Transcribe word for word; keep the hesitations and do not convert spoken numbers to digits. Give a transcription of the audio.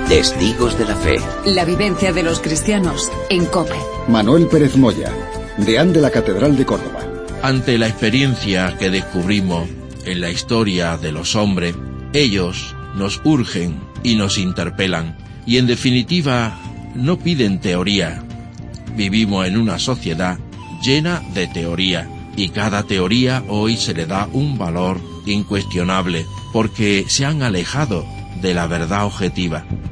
Testigos de la Fe. La vivencia de los cristianos en COPE. Manuel Pérez Moya, deán de la Catedral de Córdoba. Ante la experiencia que descubrimos en la historia de los hombres, ellos nos urgen y nos interpelan, y en definitiva no piden teoría. Vivimos en una sociedad llena de teoría, y cada teoría hoy se le da un valor incuestionable, porque se han alejado de la verdad objetiva.